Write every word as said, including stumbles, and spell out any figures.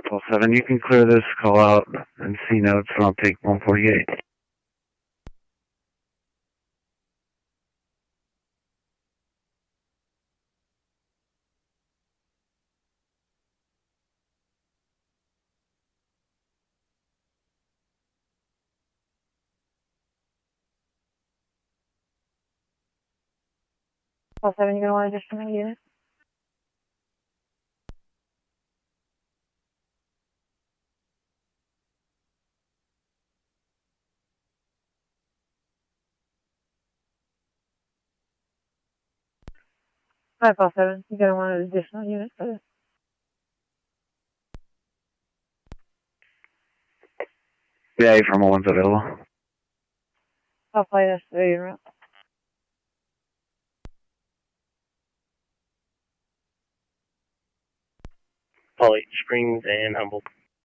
Paul seven, you can clear this call out and C notes, and I'll take one forty-eight. Paul seven, you gonna want additional units? Hi, Paul seven, you gonna want an additional unit for this? Yeah, A from one's available. I'll play this civilian route. Polly Springs and Humboldt.